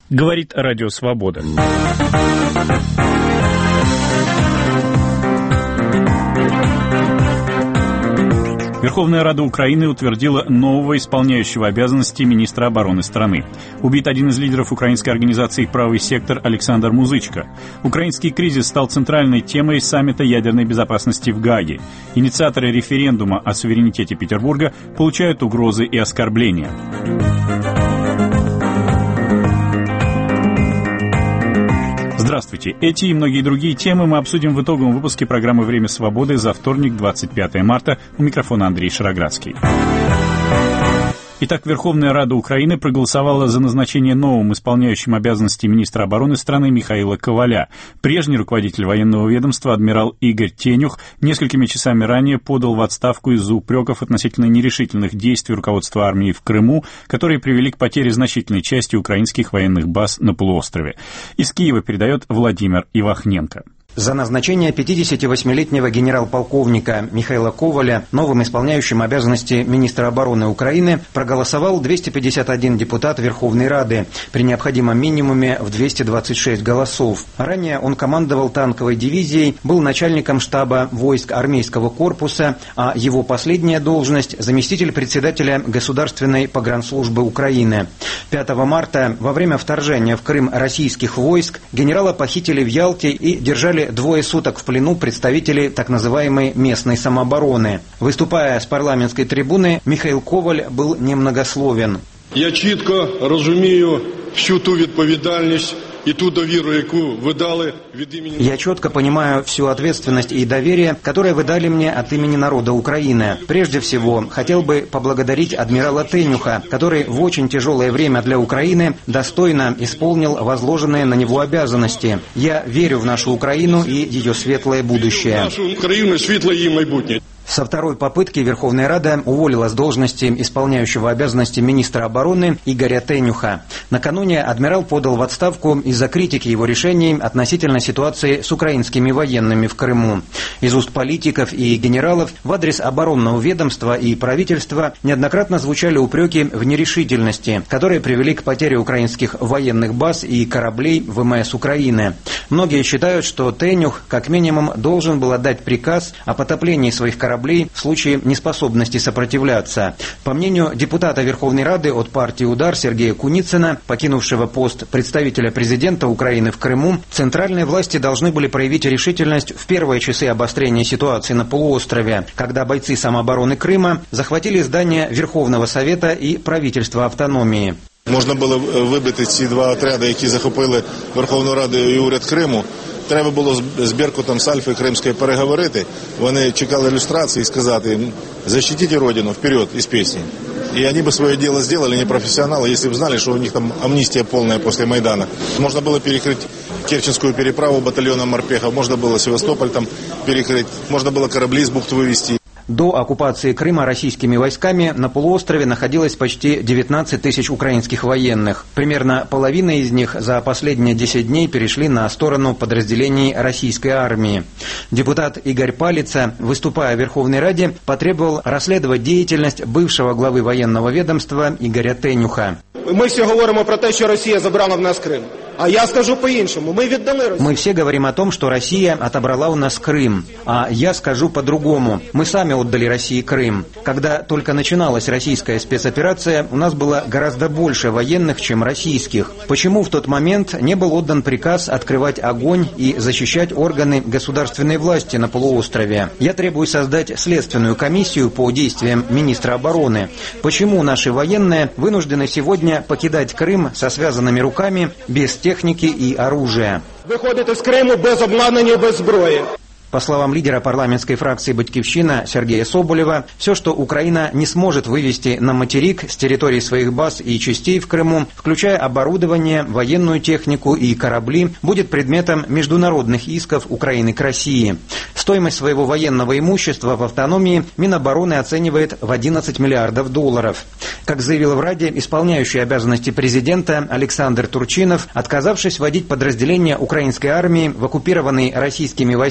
Говорит Радио Свобода. Верховная Рада Украины утвердила нового исполняющего обязанности министра обороны страны. Убит один из лидеров украинской организации «Правый сектор» Александр Музычко. Украинский кризис стал центральной темой саммита ядерной безопасности в Гааге. Инициаторы референдума о суверенитете Петербурга получают угрозы и оскорбления. Здравствуйте. Эти и многие другие темы мы обсудим в итоговом выпуске программы «Время свободы» за вторник, 25 марта. У микрофона Андрей Шароградский. Итак, Верховная Рада Украины проголосовала за назначение новым исполняющим обязанности министра обороны страны Михаила Коваля. Прежний руководитель военного ведомства адмирал Игорь Тенюх несколькими часами ранее подал в отставку из-за упреков относительно нерешительных действий руководства армии в Крыму, которые привели к потере значительной части украинских военных баз на полуострове. Из Киева передает Владимир Ивахненко. За назначение 58-летнего генерал-полковника Михаила Коваля новым исполняющим обязанности министра обороны Украины проголосовал 251 депутат Верховной Рады при необходимом минимуме в 226 голосов. Ранее он командовал танковой дивизией, был начальником штаба войск армейского корпуса, а его последняя должность – заместитель председателя Государственной погранслужбы Украины. 5 марта во время вторжения в Крым российских войск генерала похитили в Ялте и держали двое суток в плену представители так называемой местной самообороны. Выступая с парламентской трибуны, Михаил Коваль был немногословен. Я чітко розумію всю ту відповідальність и ту доверу, яку вы дали від имени... Я четко понимаю всю ответственность и доверие, которое вы дали мне от имени народа Украины. Прежде всего, хотел бы поблагодарить адмирала Тенюха, который в очень тяжелое время для Украины достойно исполнил возложенные на него обязанности. Я верю в нашу Украину и ее светлое будущее. Нашу Украину, светлое ее майбутнє. Со второй попытки Верховная Рада уволила с должности исполняющего обязанности министра обороны Игоря Тенюха. Накануне адмирал подал в отставку из-за критики его решений относительно ситуации с украинскими военными в Крыму. Из уст политиков и генералов в адрес оборонного ведомства и правительства неоднократно звучали упреки в нерешительности, которые привели к потере украинских военных баз и кораблей ВМС Украины. Многие считают, что Тенюх как минимум должен был отдать приказ о потоплении своих кораблей в случае неспособности сопротивляться. По мнению депутата Верховной Рады от партии «Удар» Сергея Куницына, покинувшего пост представителя президента Украины в Крыму, центральные власти должны были проявить решительность в первые часы обострения ситуации на полуострове, когда бойцы самообороны Крыма захватили здание Верховного Совета и правительства автономии. Можна було вибити ці два отряди, які захопили Верховну Раду і уряд Криму. Треба було з Беркутом, з Альфою Кримською переговорити. Вони чекали люстрації і сказати їм: «Защитіть Родину, вперед, із пісні». И они бы свое дело сделали, не профессионалы, если бы знали, что у них там амнистия полная после Майдана. Можно было перекрыть Керченскую переправу батальоном морпехов, можно было Севастополь там перекрыть, можно было корабли из бухт вывести. До оккупации Крыма российскими войсками на полуострове находилось почти 19 тысяч украинских военных. Примерно половина из них за последние 10 дней перешли на сторону подразделений российской армии. Депутат Игорь Палица, выступая в Верховной Раде, потребовал расследовать деятельность бывшего главы военного ведомства Игоря Тенюха. Мы все говорим про то, что Россия забрала в нас Крым. А я скажу по-іншому. Мы все говорим о том, что Россия отобрала у нас Крым. А я скажу по-другому. Мы сами отдали России Крым. Когда только начиналась российская спецоперация, у нас было гораздо больше военных, чем российских. Почему в тот момент не был отдан приказ открывать огонь и защищать органы государственной власти на полуострове? Я требую создать следственную комиссию по действиям министра обороны. Почему наши военные вынуждены сегодня покидать Крым со связанными руками, без техники и оружия? Выходит из Крыма без обладнания, без зброї. По словам лидера парламентской фракции «Батьківщина» Сергея Соболева, все, что Украина не сможет вывести на материк с территории своих баз и частей в Крыму, включая оборудование, военную технику и корабли, будет предметом международных исков Украины к России. Стоимость своего военного имущества в автономии Минобороны оценивает в 11 миллиардов долларов. Как заявил в Раде исполняющий обязанности президента Александр Турчинов, отказавшись вводить подразделения украинской армии в оккупированный российскими войсками Крым,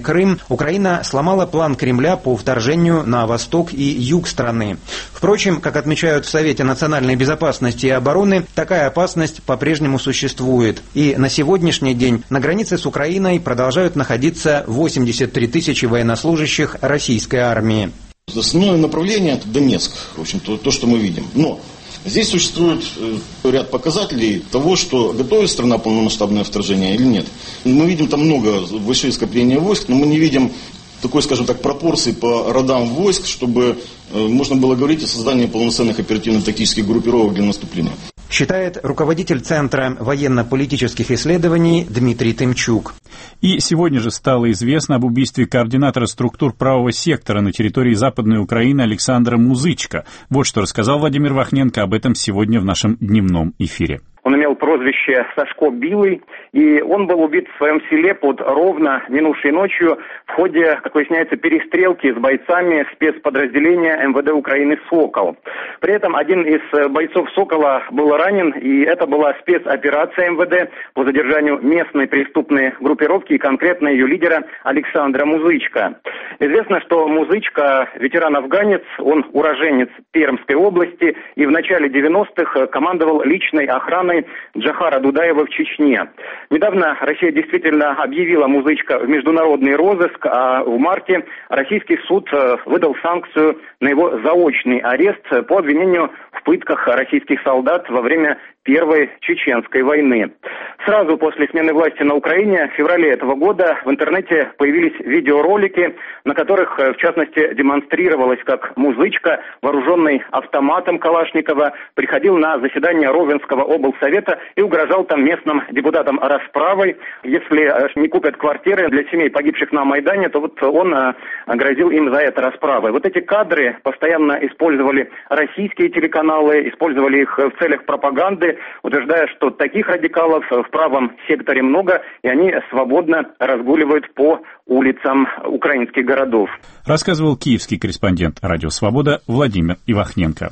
Крым, Украина сломала план Кремля по вторжению на восток и юг страны. Впрочем, как отмечают в Совете национальной безопасности и обороны, такая опасность по-прежнему существует. И на сегодняшний день на границе с Украиной продолжают находиться 83 тысячи военнослужащих российской армии. Основное направление – это Донецк, в общем-то, то, что мы видим. Но здесь существует ряд показателей того, что готовит страна полномасштабное вторжение или нет. Мы видим там большие скопления войск, но мы не видим такой, скажем так, пропорции по родам войск, чтобы можно было говорить о создании полноценных оперативно-тактических группировок для наступления. Считает руководитель Центра военно-политических исследований Дмитрий Тымчук. И сегодня же стало известно об убийстве координатора структур правого сектора на территории Западной Украины Александра Музычка. Вот что рассказал Владимир Вахненко об этом сегодня в нашем дневном эфире. Он имел прозвище Сашко Билый, и он был убит в своем селе под Ровно минувшей ночью в ходе, как выясняется, перестрелки с бойцами спецподразделения МВД Украины «Сокол». При этом один из бойцов «Сокола» был ранен, и это была спецоперация МВД по задержанию местной преступной группировки и конкретно ее лидера Александра Музычка. Известно, что Музычка – ветеран-афганец, он уроженец Пермской области и в начале 90-х командовал личной охраной Джохара Дудаева в Чечне. Недавно Россия действительно объявила Музычка в международный розыск, а в марте российский суд выдал санкцию на его заочный арест по обвинению в пытках российских солдат во время Первой Чеченской войны. Сразу после смены власти на Украине в феврале этого года в интернете появились видеоролики, на которых, в частности, демонстрировалось, как Музычка, вооруженный автоматом Калашникова, приходил на заседание Ровенского облсовета и угрожал там местным депутатам расправой. Если не купят квартиры для семей погибших на Майдане, то вот он грозил им за это расправой. Вот эти кадры постоянно использовали российские телеканалы, использовали их в целях пропаганды, утверждая, что таких радикалов в правом секторе много, и они свободно разгуливают по улицам украинских городов. Рассказывал киевский корреспондент «Радио Свобода» Владимир Ивахненко.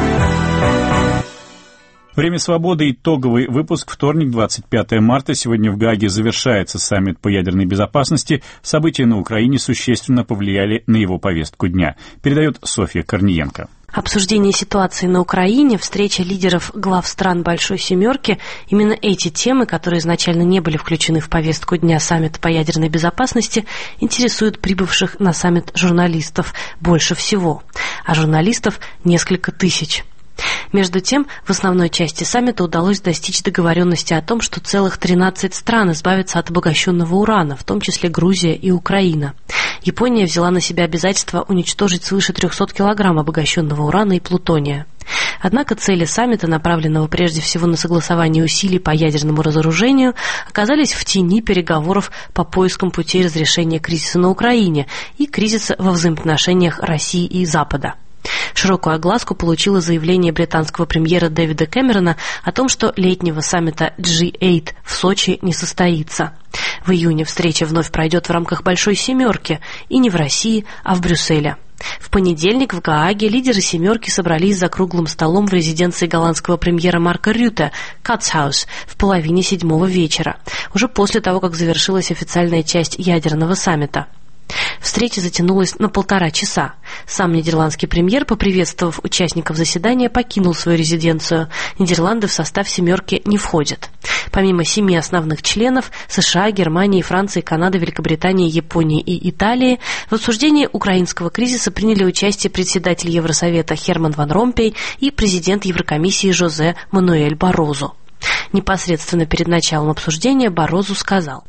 Время свободы. Итоговый выпуск. Вторник, 25 марта. Сегодня в Гааге завершается саммит по ядерной безопасности. События на Украине существенно повлияли на его повестку дня. Передает Софья Корниенко. Обсуждение ситуации на Украине, встреча лидеров глав стран Большой Семерки – именно эти темы, которые изначально не были включены в повестку дня саммита по ядерной безопасности, интересуют прибывших на саммит журналистов больше всего. А журналистов несколько тысяч. Между тем, в основной части саммита удалось достичь договоренности о том, что целых 13 стран избавятся от обогащенного урана, в том числе Грузия и Украина. Япония взяла на себя обязательство уничтожить свыше 300 килограмм обогащенного урана и плутония. Однако цели саммита, направленного прежде всего на согласование усилий по ядерному разоружению, оказались в тени переговоров по поискам путей разрешения кризиса на Украине и кризиса во взаимоотношениях России и Запада. Широкую огласку получило заявление британского премьера Дэвида Кэмерона о том, что летнего саммита G8 в Сочи не состоится. В июне встреча вновь пройдет в рамках Большой Семерки, и не в России, а в Брюсселе. В понедельник в Гааге лидеры «семерки» собрались за круглым столом в резиденции голландского премьера Марка Рюте, Катсхаус, в половине 7 вечера, уже после того, как завершилась официальная часть ядерного саммита. Встреча затянулась на 1,5 часа. Сам нидерландский премьер, поприветствовав участников заседания, покинул свою резиденцию. Нидерланды в состав «семерки» не входят. Помимо 7 основных членов – США, Германии, Франции, Канады, Великобритании, Японии и Италии – в обсуждении украинского кризиса приняли участие председатель Евросовета Херман Ван Ромпей и президент Еврокомиссии Жозе Мануэль Барозу. Непосредственно перед началом обсуждения Барозу сказал: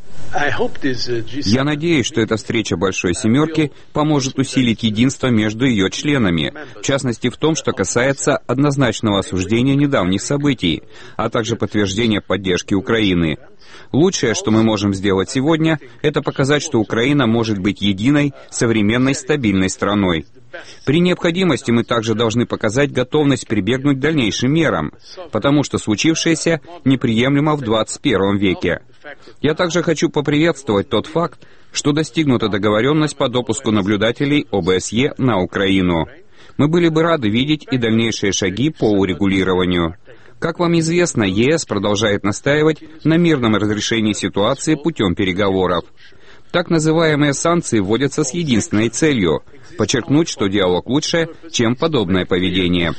«Я надеюсь, что эта встреча Большой Семерки поможет усилить единство между ее членами, в частности в том, что касается однозначного осуждения недавних событий, а также подтверждения поддержки Украины. Лучшее, что мы можем сделать сегодня, это показать, что Украина может быть единой, современной, стабильной страной. При необходимости мы также должны показать готовность прибегнуть к дальнейшим мерам, потому что случившееся неприемлемо в 21 веке. Я также хочу поприветствовать тот факт, что достигнута договоренность по допуску наблюдателей ОБСЕ на Украину. Мы были бы рады видеть и дальнейшие шаги по урегулированию. Как вам известно, ЕС продолжает настаивать на мирном разрешении ситуации путем переговоров. Так называемые санкции вводятся с единственной целью – подчеркнуть, что диалог лучше, чем подобное поведение.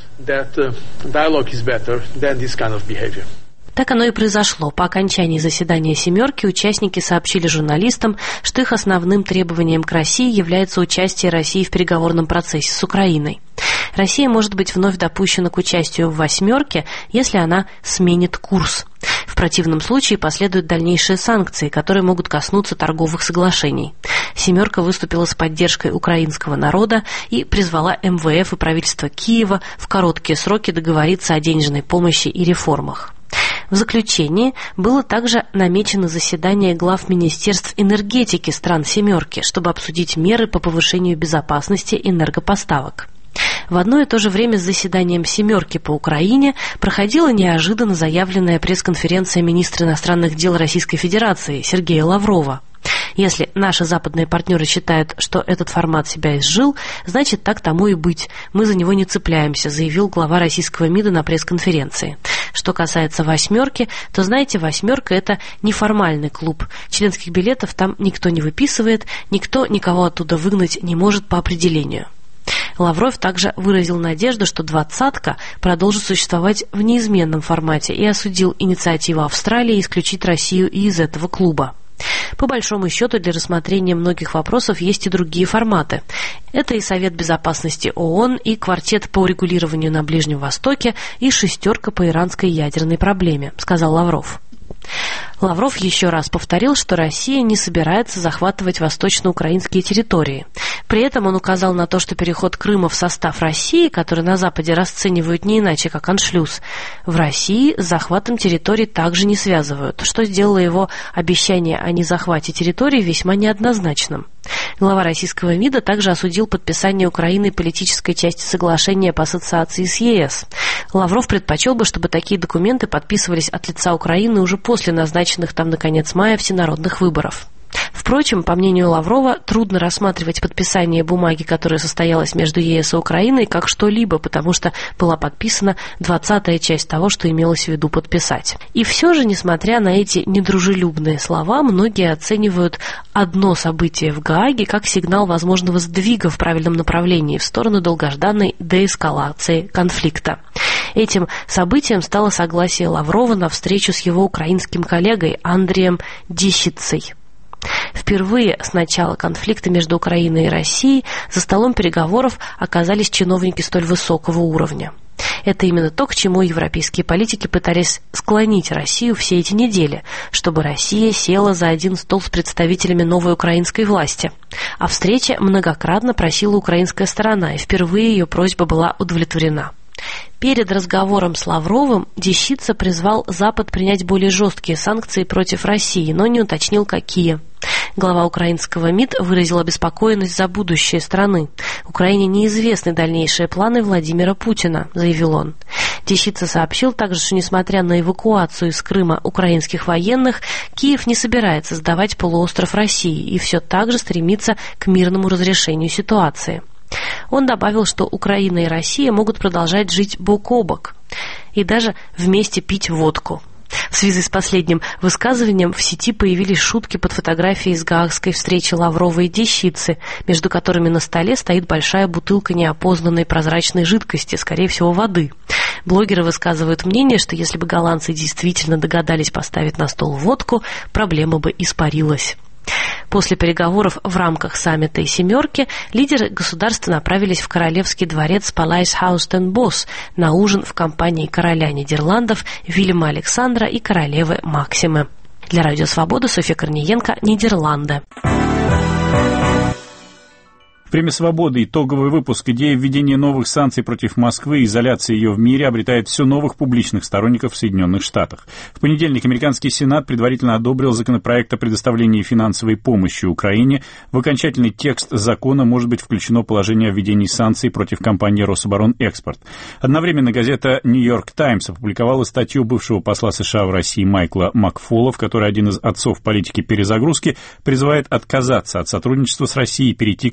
Так оно и произошло. По окончании заседания «семерки» участники сообщили журналистам, что их основным требованием к России является участие России в переговорном процессе с Украиной. Россия может быть вновь допущена к участию в «восьмерке», если она сменит курс. В противном случае последуют дальнейшие санкции, которые могут коснуться торговых соглашений. «Семерка» выступила с поддержкой украинского народа и призвала МВФ и правительство Киева в короткие сроки договориться о денежной помощи и реформах. В заключении было также намечено заседание глав министерств энергетики стран «семерки», чтобы обсудить меры по повышению безопасности энергопоставок. В одно и то же время с заседанием «семерки» по Украине проходила неожиданно заявленная пресс-конференция министра иностранных дел Российской Федерации Сергея Лаврова. Если наши западные партнеры считают, что этот формат себя изжил, значит, так тому и быть. Мы за него не цепляемся, заявил глава российского МИДа на пресс-конференции. Что касается «восьмерки», то, знаете, «восьмерка» — это неформальный клуб. Членских билетов там никто не выписывает, никто никого оттуда выгнать не может по определению. Лавров также выразил надежду, что «двадцатка» продолжит существовать в неизменном формате и осудил инициативу Австралии исключить Россию из этого клуба. По большому счету, для рассмотрения многих вопросов есть и другие форматы. Это и Совет Безопасности ООН, и Квартет по урегулированию на Ближнем Востоке, и шестерка по иранской ядерной проблеме, сказал Лавров. Лавров еще раз повторил, что Россия не собирается захватывать восточноукраинские территории. При этом он указал на то, что переход Крыма в состав России, который на Западе расценивают не иначе, как аншлюз, в России с захватом территорий также не связывают, что сделало его обещание о незахвате территорий весьма неоднозначным. Глава российского МИДа также осудил подписание Украиной политической части соглашения по ассоциации с ЕС. Лавров предпочел бы, чтобы такие документы подписывались от лица Украины уже после назначенных там на конец мая всенародных выборов. Впрочем, по мнению Лаврова, трудно рассматривать подписание бумаги, которая состоялась между ЕС и Украиной, как что-либо, потому что была подписана 20-я часть того, что имелось в виду подписать. И все же, несмотря на эти недружелюбные слова, многие оценивают одно событие в Гааге как сигнал возможного сдвига в правильном направлении в сторону долгожданной деэскалации конфликта. Этим событием стало согласие Лаврова на встречу с его украинским коллегой Андреем Дещицей. Впервые с начала конфликта между Украиной и Россией за столом переговоров оказались чиновники столь высокого уровня. Это именно то, к чему европейские политики пытались склонить Россию все эти недели, чтобы Россия села за один стол с представителями новой украинской власти. О встрече многократно просила украинская сторона, и впервые ее просьба была удовлетворена. Перед разговором с Лавровым Дещица призвал Запад принять более жесткие санкции против России, но не уточнил, какие. Глава украинского МИД выразил обеспокоенность за будущее страны. «Украине неизвестны дальнейшие планы Владимира Путина», — заявил он. Дещица сообщил также, что несмотря на эвакуацию из Крыма украинских военных, Киев не собирается сдавать полуостров России и все так же стремится к мирному разрешению ситуации. Он добавил, что Украина и Россия могут продолжать жить бок о бок и даже вместе пить водку. В связи с последним высказыванием в сети появились шутки под фотографией с гаагской встречи Лаврова и Дещицы, между которыми на столе стоит большая бутылка неопознанной прозрачной жидкости, скорее всего, воды. Блогеры высказывают мнение, что если бы голландцы действительно догадались поставить на стол водку, проблема бы испарилась. После переговоров в рамках саммита и «семерки» лидеры государства направились в Королевский дворец Paleishuis ten Bosch на ужин в компании короля Нидерландов Вильяма Александра и королевы Максимы. Для Радио Свобода, Софья Корниенко, Нидерланды. Время свободы. Итоговый выпуск. Идея введения новых санкций против Москвы и изоляции ее в мире обретает все новых публичных сторонников в Соединенных Штатах. В понедельник американский Сенат предварительно одобрил законопроект о предоставлении финансовой помощи Украине. В окончательный текст закона может быть включено положение о введении санкций против компании «Рособоронэкспорт». Одновременно газета «Нью-Йорк Таймс» опубликовала статью бывшего посла США в России Майкла Макфола, в которой один из отцов политики перезагрузки призывает отказаться от сотрудничества с Россией и перейти к стратегии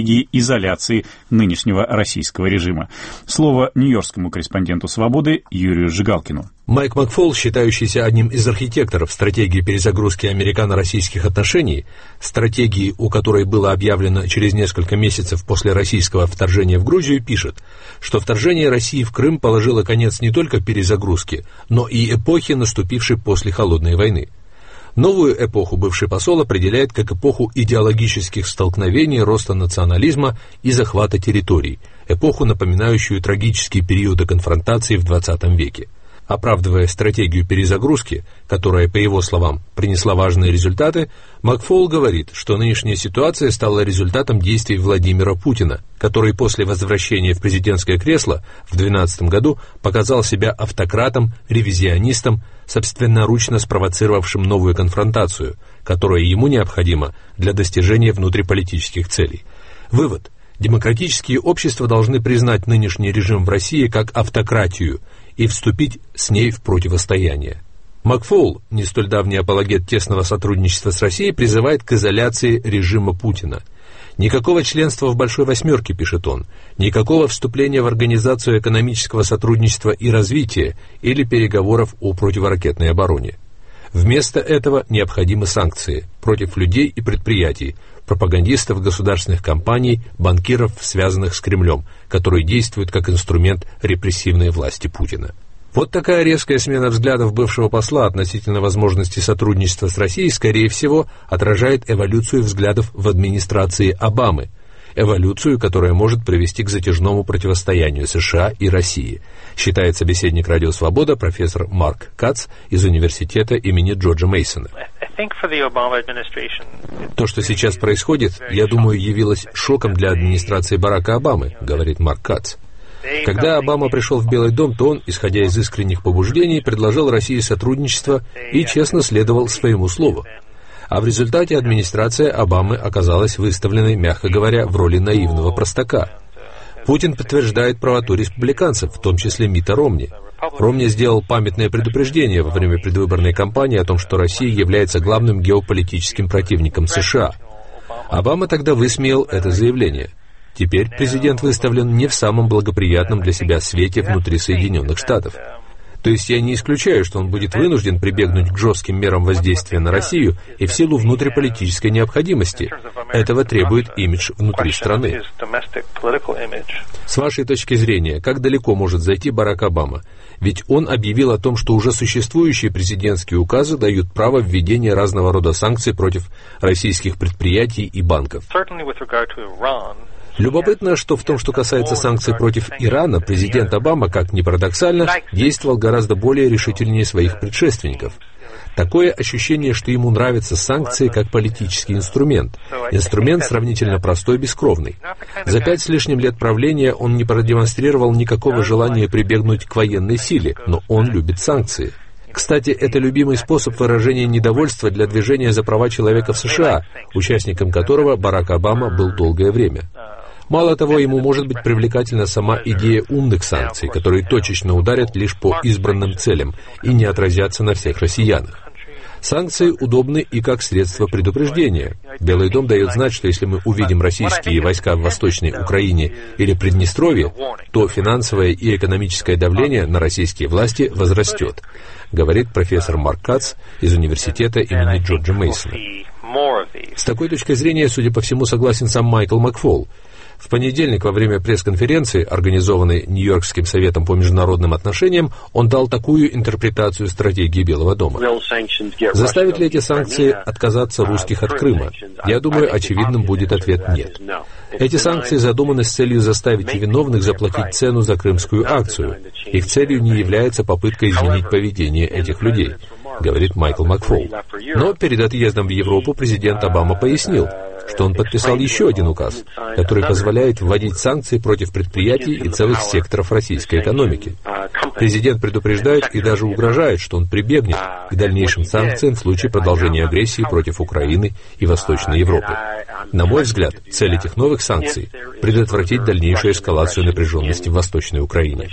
стратегии изоляции нынешнего российского режима. Слово нью-йоркскому корреспонденту «Свободы» Юрию Жигалкину. Майк Макфол, считающийся одним из архитекторов стратегии перезагрузки американо-российских отношений, стратегии, у которой было объявлено через несколько месяцев после российского вторжения в Грузию, пишет, что вторжение России в Крым положило конец не только перезагрузке, но и эпохе, наступившей после Холодной войны. Новую эпоху бывший посол определяет как эпоху идеологических столкновений, роста национализма и захвата территорий, эпоху, напоминающую трагические периоды конфронтации в XX веке. Оправдывая стратегию перезагрузки, которая, по его словам, принесла важные результаты, Макфол говорит, что нынешняя ситуация стала результатом действий Владимира Путина, который после возвращения в президентское кресло в 2012 году показал себя автократом, ревизионистом, собственноручно спровоцировавшим новую конфронтацию, которая ему необходима для достижения внутриполитических целей. Вывод. Демократические общества должны признать нынешний режим в России как автократию и вступить с ней в противостояние. Макфол, не столь давний апологет тесного сотрудничества с Россией, призывает к изоляции режима Путина. Никакого членства в Большой Восьмерке, пишет он, никакого вступления в Организацию экономического сотрудничества и развития или переговоров о противоракетной обороне. Вместо этого необходимы санкции против людей и предприятий, пропагандистов государственных компаний, банкиров, связанных с Кремлем, которые действуют как инструмент репрессивной власти Путина. Вот такая резкая смена взглядов бывшего посла относительно возможности сотрудничества с Россией, скорее всего, отражает эволюцию взглядов в администрации Обамы, эволюцию, которая может привести к затяжному противостоянию США и России, считает собеседник «Радио Свобода» профессор Марк Кац из университета имени Джорджа Мейсона. То, что сейчас происходит, я думаю, явилось шоком для администрации Барака Обамы, говорит Марк Кац. Когда Обама пришел в Белый дом, то он, исходя из искренних побуждений, предложил России сотрудничество и честно следовал своему слову. А в результате администрация Обамы оказалась выставленной, мягко говоря, в роли наивного простака. Путин подтверждает правоту республиканцев, в том числе Митта Ромни. Ромни сделал памятное предупреждение во время предвыборной кампании о том, что Россия является главным геополитическим противником США. Обама тогда высмеял это заявление. Теперь президент выставлен не в самом благоприятном для себя свете внутри Соединенных Штатов. То есть я не исключаю, что он будет вынужден прибегнуть к жестким мерам воздействия на Россию и в силу внутриполитической необходимости. Этого требует имидж внутри страны. С вашей точки зрения, как далеко может зайти Барак Обама? Ведь он объявил о том, что уже существующие президентские указы дают право введения разного рода санкций против российских предприятий и банков. Любопытно, что в том, что касается санкций против Ирана, президент Обама, как ни парадоксально, действовал гораздо более решительнее своих предшественников. Такое ощущение, что ему нравятся санкции как политический инструмент. Инструмент сравнительно простой и бескровный. За 5 с лишним лет правления он не продемонстрировал никакого желания прибегнуть к военной силе, но он любит санкции. Кстати, это любимый способ выражения недовольства для движения за права человека в США, участником которого Барак Обама был долгое время. Мало того, ему может быть привлекательна сама идея умных санкций, которые точечно ударят лишь по избранным целям и не отразятся на всех россиянах. Санкции удобны и как средство предупреждения. Белый дом дает знать, что если мы увидим российские войска в Восточной Украине или Приднестровье, то финансовое и экономическое давление на российские власти возрастет, говорит профессор Марк Кац из университета имени Джорджа Мейсона. С такой точки зрения, судя по всему, согласен сам Майкл Макфол. В понедельник во время пресс-конференции, организованной Нью-Йоркским советом по международным отношениям, он дал такую интерпретацию стратегии Белого дома. Заставят ли эти санкции отказаться русских от Крыма? Я думаю, очевидным будет ответ «нет». Эти санкции задуманы с целью заставить виновных заплатить цену за крымскую акцию. Их целью не является попытка изменить поведение этих людей, говорит Майкл Макфол. Но перед отъездом в Европу президент Обама пояснил, что он подписал еще один указ, который позволяет вводить санкции против предприятий и целых секторов российской экономики. Президент предупреждает и даже угрожает, что он прибегнет к дальнейшим санкциям в случае продолжения агрессии против Украины и Восточной Европы. На мой взгляд, цель этих новых санкций – предотвратить дальнейшую эскалацию напряженности в Восточной Украине.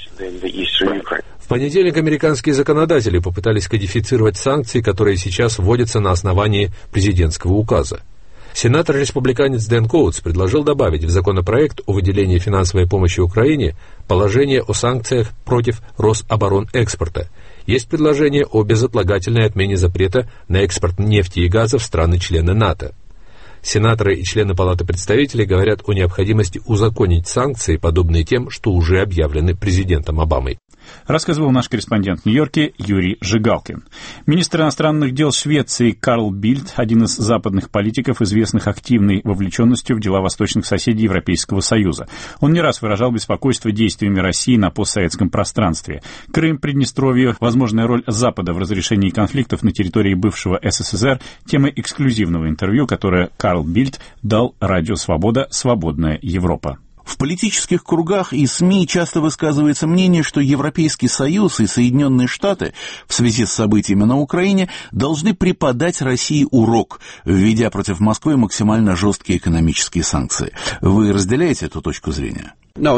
В понедельник американские законодатели попытались кодифицировать санкции, которые сейчас вводятся на основании президентского указа. Сенатор-республиканец Дэн Коутс предложил добавить в законопроект о выделении финансовой помощи Украине положение о санкциях против Рособоронэкспорта. Есть предложение о безотлагательной отмене запрета на экспорт нефти и газа в страны-члены НАТО. Сенаторы и члены Палаты представителей говорят о необходимости узаконить санкции, подобные тем, что уже объявлены президентом Обамой. Рассказывал наш корреспондент в Нью-Йорке Юрий Жигалкин. Министр иностранных дел Швеции Карл Бильд, один из западных политиков, известных активной вовлеченностью в дела восточных соседей Европейского Союза. Он не раз выражал беспокойство действиями России на постсоветском пространстве. Крым, Приднестровье, возможная роль Запада в разрешении конфликтов на территории бывшего СССР – темы эксклюзивного интервью, которое Карл Бильд дал радио «Свобода. Свободная Европа». В политических кругах и СМИ часто высказывается мнение, что Европейский Союз и Соединенные Штаты в связи с событиями на Украине должны преподать России урок, введя против Москвы максимально жесткие экономические санкции. Вы разделяете эту точку зрения?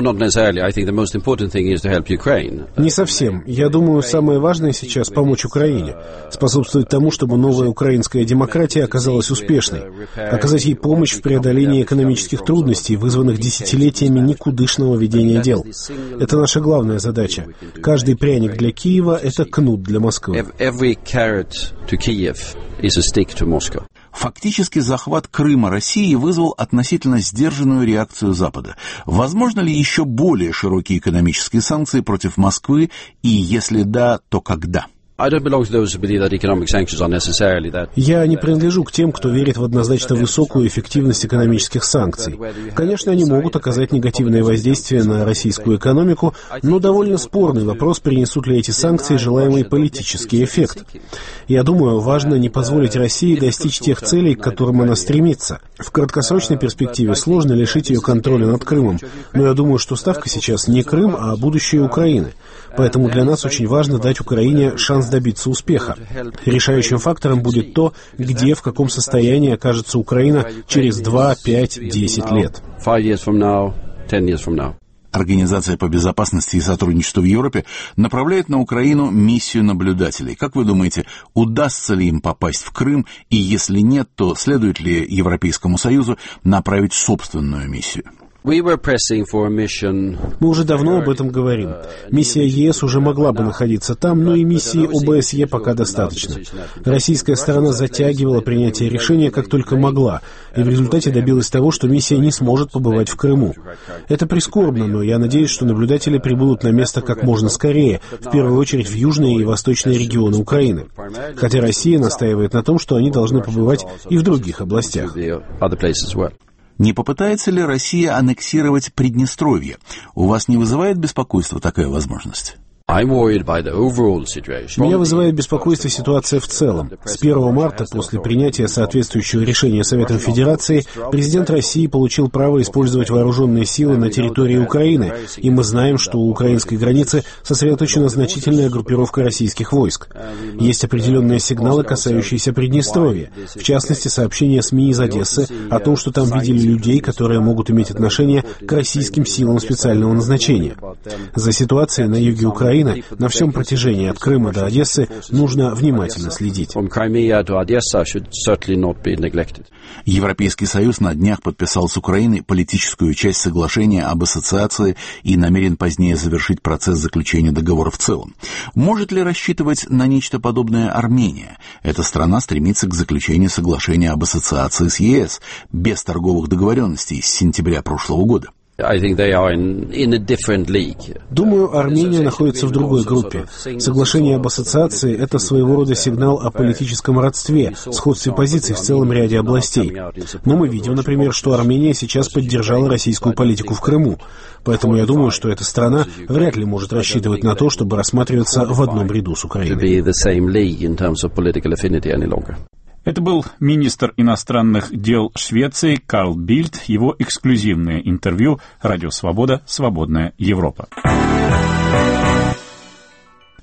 Не совсем. Я думаю, самое важное сейчас — помочь Украине, способствовать тому, чтобы новая украинская демократия оказалась успешной, оказать ей помощь в преодолении экономических трудностей, вызванных десятилетиями никудышного ведения дел. Это наша главная задача. Каждый пряник для Киева — это кнут для Москвы. Фактически захват Крыма России вызвал относительно сдержанную реакцию Запада. Возможно ли еще более широкие экономические санкции против Москвы, и если да, то когда? Я не принадлежу к тем, кто верит в однозначно высокую эффективность экономических санкций. Конечно, они могут оказать негативное воздействие на российскую экономику, но довольно спорный вопрос, принесут ли эти санкции желаемый политический эффект. Я думаю, важно не позволить России достичь тех целей, к которым она стремится. В краткосрочной перспективе сложно лишить ее контроля над Крымом, но я думаю, что ставка сейчас не Крым, а будущее Украины. Поэтому для нас очень важно дать Украине шанс добиться успеха. Решающим фактором будет то, где, в каком состоянии окажется Украина через 2, 5, 10 лет. Организация по безопасности и сотрудничеству в Европе направляет на Украину миссию наблюдателей. Как вы думаете, удастся ли им попасть в Крым, и если нет, то следует ли Европейскому Союзу направить собственную миссию? Мы уже давно об этом говорим. Миссия ЕС уже могла бы находиться там, но и миссии ОБСЕ пока достаточно. Российская сторона затягивала принятие решения как только могла, и в результате добилась того, что миссия не сможет побывать в Крыму. Это прискорбно, но я надеюсь, что наблюдатели прибудут на место как можно скорее, в первую очередь в южные и восточные регионы Украины. Хотя Россия настаивает на том, что они должны побывать и в других областях. Не попытается ли Россия аннексировать Приднестровье? У вас не вызывает беспокойства такая возможность? Меня вызывает беспокойство ситуация в целом. С 1 марта, после принятия соответствующего решения Советом Федерации, президент России получил право использовать вооруженные силы на территории Украины, и мы знаем, что у украинской границы сосредоточена значительная группировка российских войск. Есть определенные сигналы, касающиеся Приднестровья, в частности, сообщения СМИ из Одессы о том, что там видели людей, которые могут иметь отношение к российским силам специального назначения. За ситуацией на юге Украины на всем протяжении от Крыма до Одессы нужно внимательно следить. Европейский Союз на днях подписал с Украиной политическую часть соглашения об ассоциации и намерен позднее завершить процесс заключения договора в целом. Может ли рассчитывать на нечто подобное Армения? Эта страна стремится к заключению соглашения об ассоциации с ЕС без торговых договоренностей с сентября прошлого года. Думаю, Армения находится в другой группе. Соглашение об ассоциации — это своего рода сигнал о политическом родстве, сходстве позиций в целом ряде областей. Но мы видим, например, что Армения сейчас поддержала российскую политику в Крыму. Поэтому я думаю, что эта страна вряд ли может рассчитывать на то, чтобы рассматриваться в одном ряду с Украиной. Это был министр иностранных дел Швеции Карл Бильд, его эксклюзивное интервью «Радио Свобода. Свободная Европа».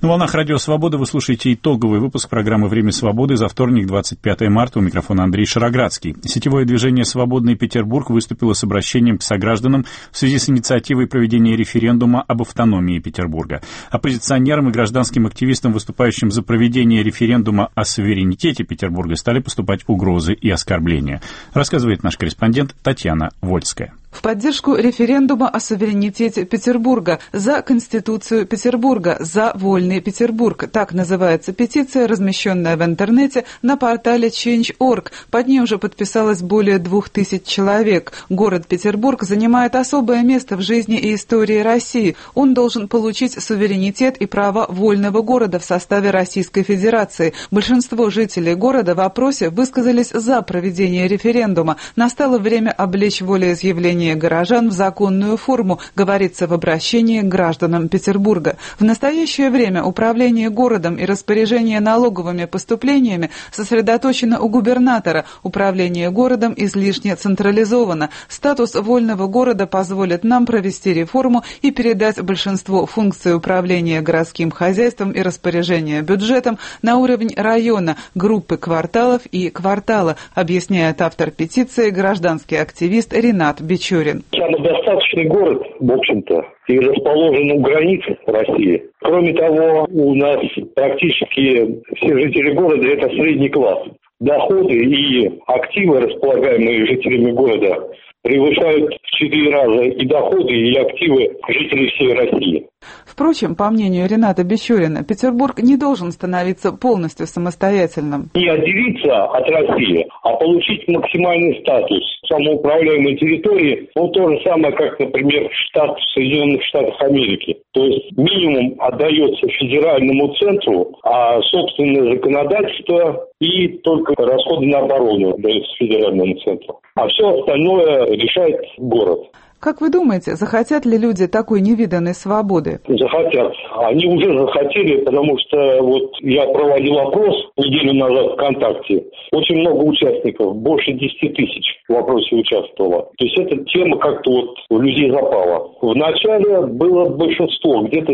На волнах Радио Свобода вы слушаете итоговый выпуск программы «Время свободы» за вторник, 25 марта. У микрофона Андрей Шароградский. Сетевое движение «Свободный Петербург» выступило с обращением к согражданам в связи с инициативой проведения референдума об автономии Петербурга. Оппозиционерам и гражданским активистам, выступающим за проведение референдума о суверенитете Петербурга, стали поступать угрозы и оскорбления. Рассказывает наш корреспондент Татьяна Вольская. В поддержку референдума о суверенитете Петербурга, за Конституцию Петербурга, за вольный Петербург. Так называется петиция, размещенная в интернете на портале Change.org. Под ней уже подписалось более 2000 человек. Город Петербург занимает особое место в жизни и истории России. Он должен получить суверенитет и право вольного города в составе Российской Федерации. Большинство жителей города в опросе высказались за проведение референдума. Настало время облечь волеизъявление горожан в законную форму, говорится в обращении к гражданам Петербурга. В настоящее время управление городом и распоряжение налоговыми поступлениями сосредоточено у губернатора. Управление городом излишне централизовано. Статус вольного города позволит нам провести реформу и передать большинство функций управления городским хозяйством и распоряжения бюджетом на уровень района, группы кварталов и квартала, объясняет автор петиции, гражданский активист Ренат Бичурин. Самодостаточный город, в общем-то, и расположен у границ России. Кроме того, у нас практически все жители города – это средний класс. Доходы и активы, располагаемые жителями города, превышают в 4 раза и доходы, и активы жителей всей России. Впрочем, по мнению Рената Бичурина, Петербург не должен становиться полностью самостоятельным. Не отделиться от России, а получить максимальный статус самоуправляемой территории, то же самое, как, например, штат Соединенных Штатов Америки. То есть минимум отдается федеральному центру, а собственное законодательство и только расходы на оборону отдаются федеральному центру. А все остальное решает город. Как вы думаете, захотят ли люди такой невиданной свободы? Захотят. Они уже захотели, потому что вот я проводил опрос неделю назад ВКонтакте. Очень много участников, больше 10 тысяч в опросе участвовало. То есть эта тема как-то вот в людей запала. Вначале было большинство, где-то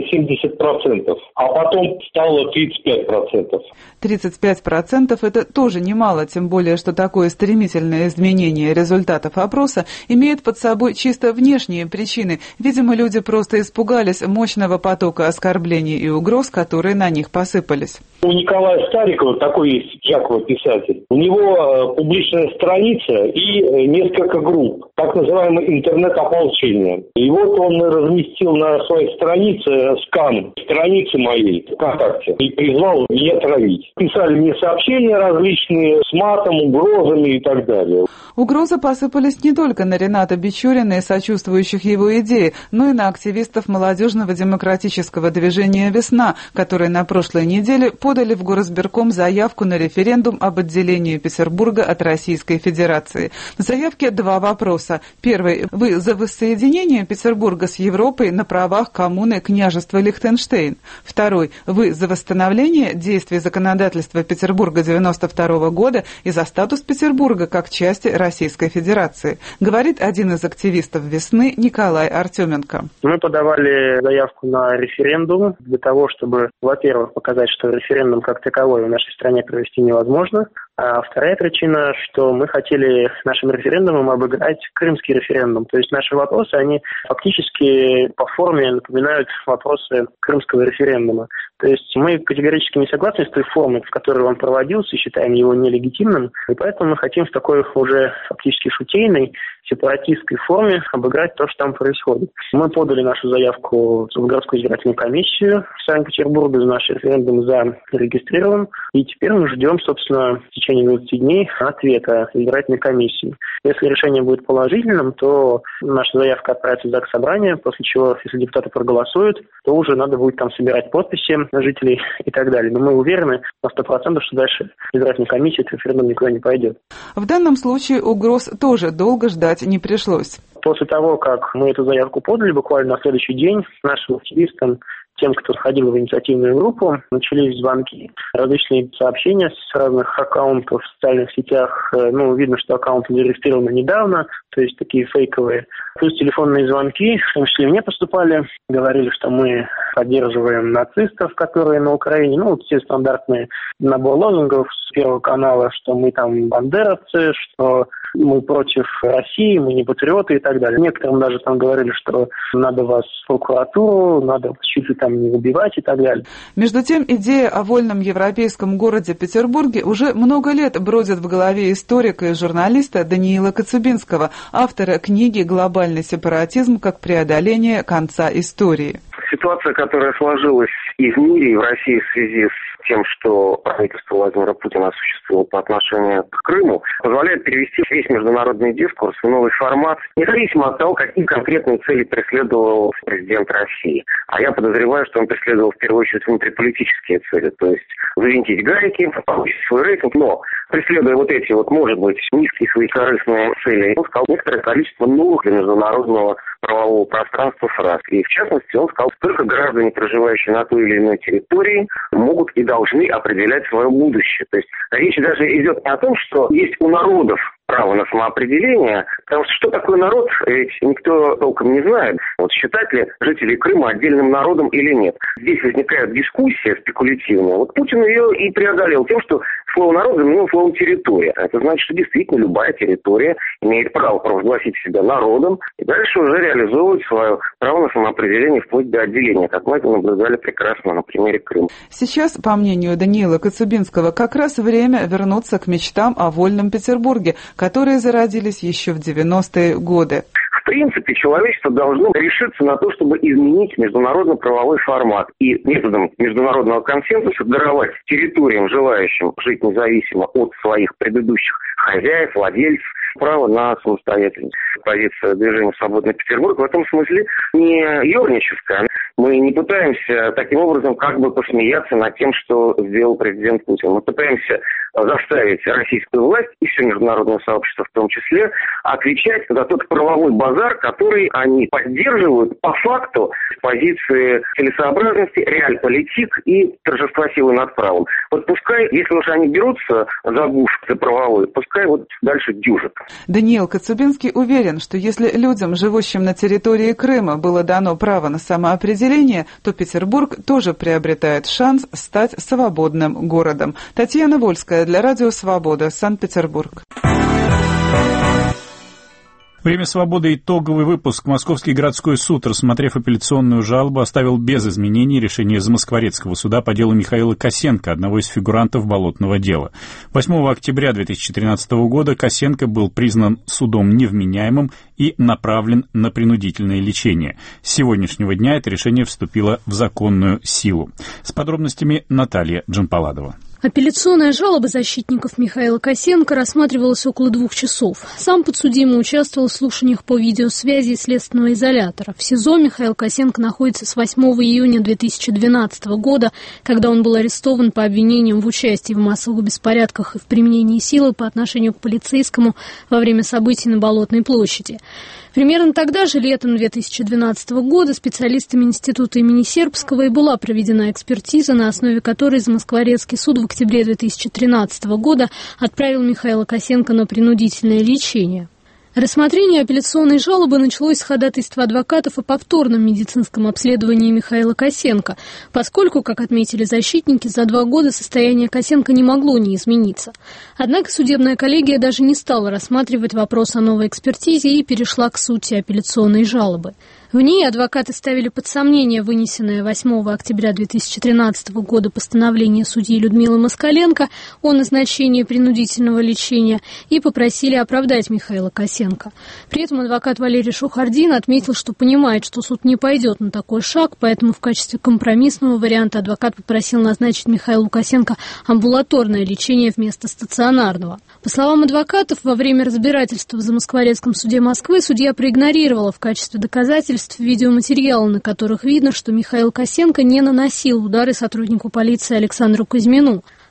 70%, а потом стало 35%. 35% это тоже немало, тем более, что такое стремительное изменение результатов опроса имеет под собой чисто внешние причины. Видимо, люди просто испугались мощного потока оскорблений и угроз, которые на них посыпались. У Николая Старикова, такой есть Якова писатель, у него публичная страница и несколько групп, так называемое интернет-ополчение. И вот он разместил на своей странице скан страницы моей ВКонтакте и призвал меня травить. Писали мне сообщения различные с матом, угрозами и так далее. Угрозы посыпались не только на Рената Бичурина и сочувствующих его идеи, но и на активистов молодежного демократического движения «Весна», которые на прошлой неделе подали в Горосберком заявку на референдум об отделении Петербурга от Российской Федерации. В заявке 2 вопроса. Первый. Вы за воссоединение Петербурга с Европой на правах коммуны княжества Лихтенштейн? Второй. Вы за восстановление действий законодательства Петербурга 1992 года и за статус Петербурга как части Российской Федерации? Говорит один из активистов «Весны» Николай Артеменко. Мы подавали заявку на референдум для того, чтобы, во-первых, показать, что референдум как таковой в нашей стране провести невозможно. А вторая причина, что мы хотели нашим референдумом обыграть крымский референдум. То есть наши вопросы, они фактически по форме напоминают вопросы крымского референдума. То есть мы категорически не согласны с той формой, в которой он проводился, и считаем его нелегитимным. И поэтому мы хотим в такой уже фактически шутейной, сепаратистской форме обыграть то, что там происходит. Мы подали нашу заявку в городскую избирательную комиссию в Санкт-Петербурге, наш референдум зарегистрирован. И теперь мы ждем, собственно, в течение 20 дней ответа избирательной комиссии. Если решение будет положительным, то наша заявка отправится в Заксобрание, после чего, если депутаты проголосуют, то уже надо будет там собирать подписи жителей и так далее. Но мы уверены на 100%, что дальше избирательная комиссия этот референдум никуда не пойдет. В данном случае угроз тоже долго ждать не пришлось. После того, как мы эту заявку подали, буквально на следующий день нашим активистам тем, кто входил в инициативную группу, начались звонки, различные сообщения с разных аккаунтов в социальных сетях. Видно, что аккаунты зарегистрированы недавно, то есть такие фейковые. Плюс телефонные звонки, в том числе мне поступали, говорили, что мы поддерживаем нацистов, которые на Украине, все стандартные набор лозунгов с Первого канала, что мы там бандеровцы, что мы против России, мы не патриоты и так далее. Некоторым даже там говорили, что надо вас в прокуратуру, надо вас чуть ли там не убивать и так далее. Между тем, идея о вольном европейском городе Петербурге уже много лет бродит в голове историка и журналиста Даниила Коцюбинского, автора книги «Глобальный сепаратизм как преодоление конца истории». Ситуация, которая сложилась и в мире, и в России в связи с тем, что правительство Владимира Путина осуществило по отношению к Крыму, позволяет перевести весь международный дискурс в новый формат, независимо от того, какие конкретные цели преследовал президент России. А я подозреваю, что он преследовал в первую очередь внутриполитические цели, то есть завинтить гайки, повысить свой рейтинг, но преследуя вот эти может быть, низкие свои корыстные цели, он сказал некоторое количество новых для международного правового пространства фраз. И в частности, он сказал, только граждане, проживающие на той или иной территории, могут и должны определять свое будущее. То есть речь даже идет не о том, что есть у народов право на самоопределение, потому что такое народ, ведь никто толком не знает, считать ли жителей Крыма отдельным народом или нет. Здесь возникает дискуссия спекулятивная. Путин ее и преодолел тем, что слово «народ» заменил словом «территория». Это значит, что действительно любая территория имеет право провозгласить себя народом и дальше уже реализовывать свое право на самоопределение вплоть до отделения, как мы это наблюдали прекрасно на примере Крыма. Сейчас, по мнению Даниила Коцюбинского, как раз время вернуться к мечтам о вольном Петербурге, которые зародились еще в 90-е годы. В принципе, человечество должно решиться на то, чтобы изменить международно-правовой формат и методом международного консенсуса даровать территориям, желающим жить независимо от своих предыдущих хозяев, владельцев, право на самостоятельность. Позиция движения «Свободный Петербург» в этом смысле не ерническая. Мы не пытаемся таким образом посмеяться над тем, что сделал президент Путин. Мы пытаемся заставить российскую власть и все международное сообщество в том числе отвечать за тот правовой базар, который они поддерживают по факту с позиции целесообразности, реальполитик и торжества силы над правом. Пускай, если уж они берутся за гуш правовой, пускай дальше дюжат. Даниил Коцюбинский уверен, что если людям, живущим на территории Крыма, было дано право на самоопределение, то Петербург тоже приобретает шанс стать свободным городом. Татьяна Вольская для Радио Свобода, Санкт-Петербург. Время свободы. Итоговый выпуск. Московский городской суд, рассмотрев апелляционную жалобу, оставил без изменений решение Замоскворецкого суда по делу Михаила Косенко, одного из фигурантов болотного дела. 8 октября 2013 года Косенко был признан судом невменяемым и направлен на принудительное лечение. С сегодняшнего дня это решение вступило в законную силу. С подробностями Наталья Джампаладова. Апелляционная жалоба защитников Михаила Косенко рассматривалась около 2 часов. Сам подсудимый участвовал в слушаниях по видеосвязи из следственного изолятора. В СИЗО Михаил Косенко находится с 8 июня 2012 года, когда он был арестован по обвинениям в участии в массовых беспорядках и в применении силы по отношению к полицейскому во время событий на Болотной площади. Примерно тогда же, летом 2012 года, специалистами Института имени Сербского и была проведена экспертиза, на основе которой Замоскворецкий суд в октябре 2013 года отправил Михаила Косенко на принудительное лечение. Рассмотрение апелляционной жалобы началось с ходатайства адвокатов о повторном медицинском обследовании Михаила Косенко, поскольку, как отметили защитники, за 2 года состояние Косенко не могло не измениться. Однако судебная коллегия даже не стала рассматривать вопрос о новой экспертизе и перешла к сути апелляционной жалобы. В ней адвокаты ставили под сомнение вынесенное 8 октября 2013 года постановление судьи Людмилы Москаленко о назначении принудительного лечения и попросили оправдать Михаила Косенко. При этом адвокат Валерий Шухардин отметил, что понимает, что суд не пойдет на такой шаг, поэтому в качестве компромиссного варианта адвокат попросил назначить Михаилу Косенко амбулаторное лечение вместо стационарного. По словам адвокатов, во время разбирательства в Замоскворецком суде Москвы судья проигнорировала в качестве доказательств видеоматериалы, на которых видно, что Михаил Косенко не наносил удары сотруднику полиции Александру Кузьмину.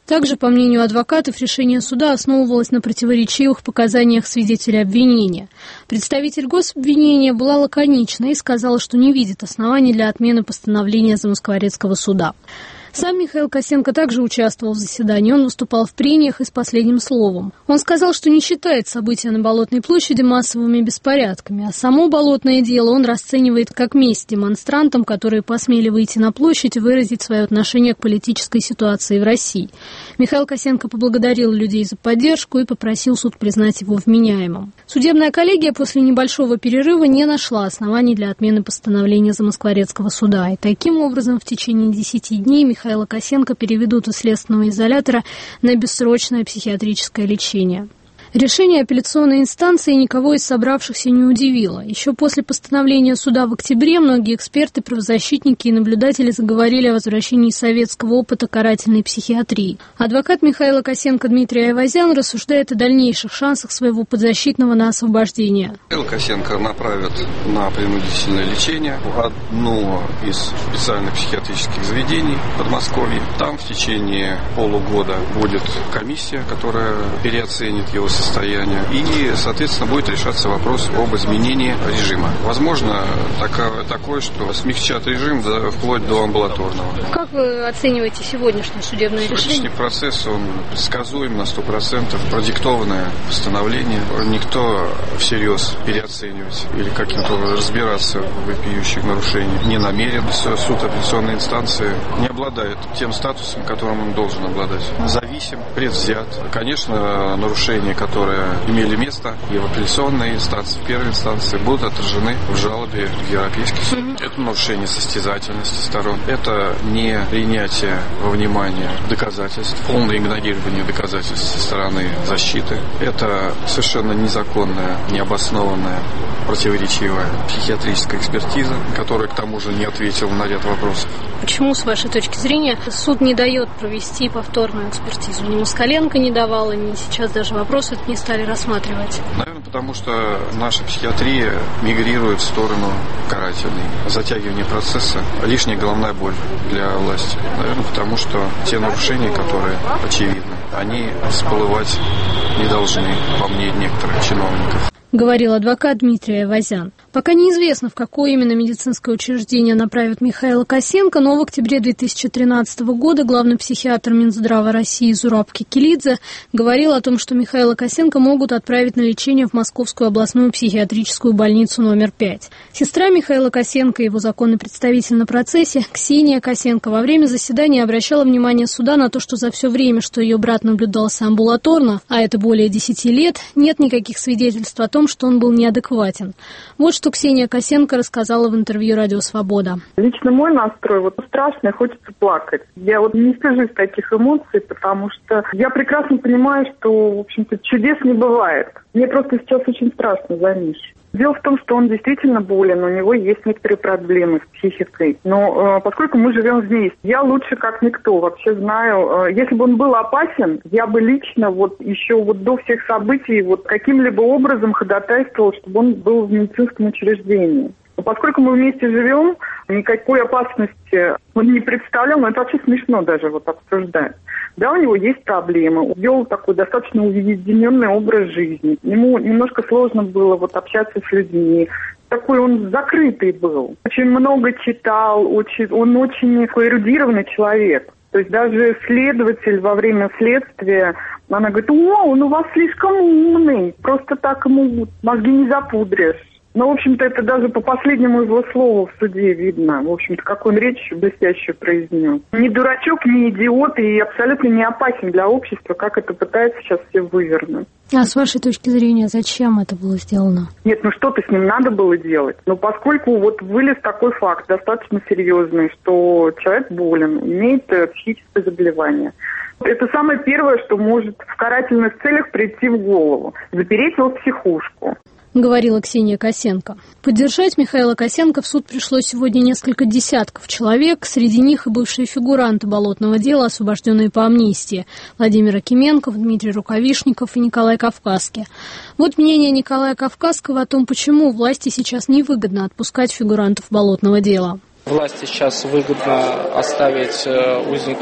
Также, по мнению адвокатов, решение суда основывалось на противоречивых показаниях свидетеля обвинения. Представитель гособвинения была лаконична и сказала, что не видит оснований для отмены постановления Замоскворецкого суда. Сам Михаил Косенко также участвовал в заседании. Он выступал в прениях и с последним словом. Он сказал, что не считает события на Болотной площади массовыми беспорядками, а само болотное дело он расценивает как месть демонстрантам, которые посмели выйти на площадь и выразить свое отношение к политической ситуации в России. Михаил Косенко поблагодарил людей за поддержку и попросил суд признать его вменяемым. Судебная коллегия после небольшого перерыва не нашла оснований для отмены постановления Замоскворецкого суда. И таким образом в течение 10 дней Михаила Косенко переведут из следственного изолятора на бессрочное психиатрическое лечение. Решение апелляционной инстанции никого из собравшихся не удивило. Еще после постановления суда в октябре многие эксперты, правозащитники и наблюдатели заговорили о возвращении советского опыта карательной психиатрии. Адвокат Михаила Косенко Дмитрий Айвазян рассуждает о дальнейших шансах своего подзащитного на освобождение. Михаила Косенко направят на принудительное лечение в одно из специальных психиатрических заведений в Подмосковье. Там в течение полугода будет комиссия, которая переоценит его состояние, и, соответственно, будет решаться вопрос об изменении режима. Возможно, такое, что смягчат режим вплоть до амбулаторного. Как вы оцениваете сегодняшнее судебное решение? Сегодняшний процесс, он предсказуем на 100%, продиктованное постановление. Никто всерьез переоценивать или каким-то разбираться в вопиющих нарушениях не намерен. Суд апелляционной инстанции не обладает тем статусом, которым он должен обладать. Зависим, предвзят. Конечно, нарушения, которые имели место и в апелляционной инстанции, в первой инстанции, будут отражены в жалобе в Европейский суд. Это нарушение состязательности сторон, это не принятие во внимание доказательств, полное игнорирование доказательств со стороны защиты. Это совершенно незаконная, необоснованная, противоречивая психиатрическая экспертиза, которая, к тому же, не ответила на ряд вопросов. Почему, с вашей точки зрения, суд не дает провести повторную экспертизу? Ни Москаленко не давала, ни сейчас даже вопросы не стали рассматривать. Наверное, потому что наша психиатрия мигрирует в сторону карательной. Затягивание процесса – лишняя головная боль для власти. Наверное, потому что те нарушения, которые очевидны, они всплывать не должны, по мнению некоторых чиновников. Говорил адвокат Дмитрий Айвазян. Пока неизвестно, в какое именно медицинское учреждение направят Михаила Косенко, но в октябре 2013 года главный психиатр Минздрава России Зураб Кекилидзе говорил о том, что Михаила Косенко могут отправить на лечение в Московскую областную психиатрическую больницу номер 5. Сестра Михаила Косенко и его законный представитель на процессе, Ксения Косенко, во время заседания обращала внимание суда на то, что за все время, что ее брат наблюдался амбулаторно, а это более 10 лет, нет никаких свидетельств о том, что он был неадекватен. Вот что Ксения Косенко рассказала в интервью «Радио Свобода». Лично мой настрой страшный, хочется плакать. Я не стыжусь таких эмоций, потому что я прекрасно понимаю, что, в общем-то, чудес не бывает. Мне просто сейчас очень страшно за Мишу. Дело в том, что он действительно болен, у него есть некоторые проблемы с психикой. Но поскольку мы живем вместе, я лучше как никто вообще знаю. Если бы он был опасен, я бы лично еще до всех событий каким-либо образом ходатайствовала, чтобы он был в медицинском учреждении. Но поскольку мы вместе живем, никакой опасности он не представлял, но это вообще смешно даже обсуждать. Да, у него есть проблемы, вел такой достаточно уединенный образ жизни. Ему немножко сложно было общаться с людьми. Такой он закрытый был. Очень много читал, он очень такой эрудированный человек. То есть даже следователь во время следствия, она говорит: он у вас слишком умный, просто так ему мозги не запудришь. Ну, в общем-то, это даже по последнему его слову в суде видно. В общем-то, как он речь блестящую произнес. Не дурачок, не идиот и абсолютно не опасен для общества, как это пытаются сейчас все вывернуть. А с вашей точки зрения, зачем это было сделано? Нет, что-то с ним надо было делать. Но поскольку вылез такой факт достаточно серьезный, что человек болен, имеет психическое заболевание, это самое первое, что может в карательных целях прийти в голову. Запереть его в психушку. Говорила Ксения Косенко. Поддержать Михаила Косенко в суд пришло сегодня несколько десятков человек, среди них и бывшие фигуранты болотного дела, освобожденные по амнистии: Владимир Акименков, Дмитрий Рукавишников и Николай Кавказский. Вот мнение Николая Кавказского о том, почему власти сейчас невыгодно отпускать фигурантов болотного дела. Власти сейчас выгодно оставить узников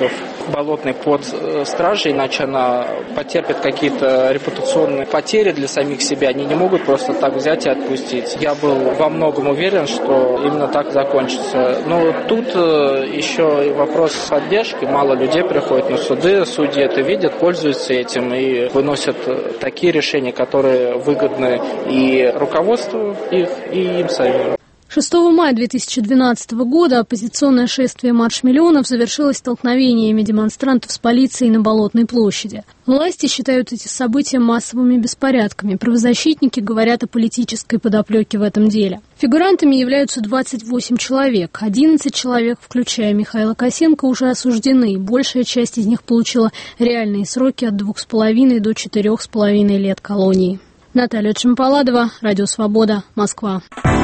Болотной под стражей, иначе она потерпит какие-то репутационные потери для самих себя. Они не могут просто так взять и отпустить. Я был во многом уверен, что именно так закончится. Но тут еще и вопрос поддержки. Мало людей приходит на суды, судьи это видят, пользуются этим и выносят такие решения, которые выгодны и руководству их, и им самим. 6 мая 2012 года оппозиционное шествие «Марш миллионов» завершилось столкновениями демонстрантов с полицией на Болотной площади. Власти считают эти события массовыми беспорядками. Правозащитники говорят о политической подоплеке в этом деле. Фигурантами являются 28 человек. 11 человек, включая Михаила Косенко, уже осуждены. Большая часть из них получила реальные сроки от 2,5 до 4,5 лет колонии. Наталья Чемпаладова, Радио Свобода, Москва.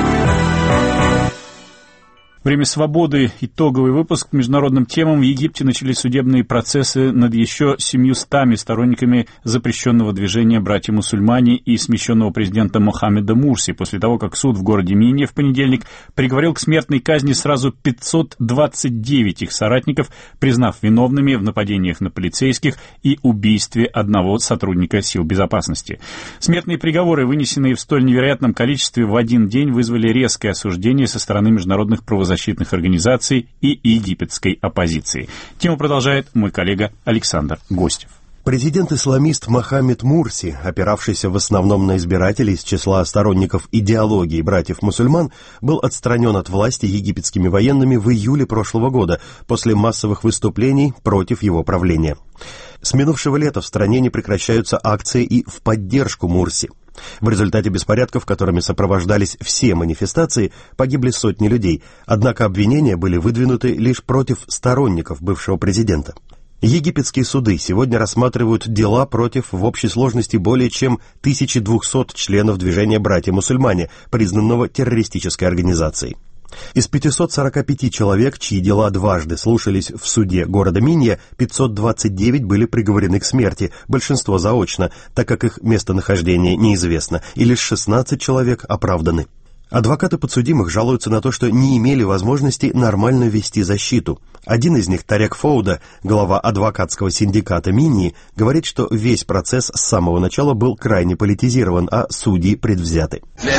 Время свободы. Итоговый выпуск. К международным темам. В Египте начались судебные процессы над еще 700 сторонниками запрещенного движения «Братья-мусульмане» и смещенного президента Мохаммеда Мурси, после того, как суд в городе Минья в понедельник приговорил к смертной казни сразу 529 их соратников, признав виновными в нападениях на полицейских и убийстве одного сотрудника сил безопасности. Смертные приговоры, вынесенные в столь невероятном количестве в один день, вызвали резкое осуждение со стороны международных правозащитных организаций и египетской оппозиции. Тему продолжает мой коллега Александр Гостев. Президент-исламист Мохаммед Мурси, опиравшийся в основном на избирателей из числа сторонников идеологии братьев-мусульман, был отстранен от власти египетскими военными в июле прошлого года после массовых выступлений против его правления. С минувшего лета в стране не прекращаются акции и в поддержку Мурси. В результате беспорядков, которыми сопровождались все манифестации, погибли сотни людей, однако обвинения были выдвинуты лишь против сторонников бывшего президента. Египетские суды сегодня рассматривают дела против в общей сложности более чем 1200 членов движения «Братья-мусульмане», признанного террористической организацией. Из 545 человек, чьи дела дважды слушались в суде города Минья, 529 были приговорены к смерти, большинство заочно, так как их местонахождение неизвестно, и лишь 16 человек оправданы. Адвокаты подсудимых жалуются на то, что не имели возможности нормально вести защиту. Один из них, Тарек Фоуда, глава адвокатского синдиката Миньи, говорит, что весь процесс с самого начала был крайне политизирован, а судьи предвзяты.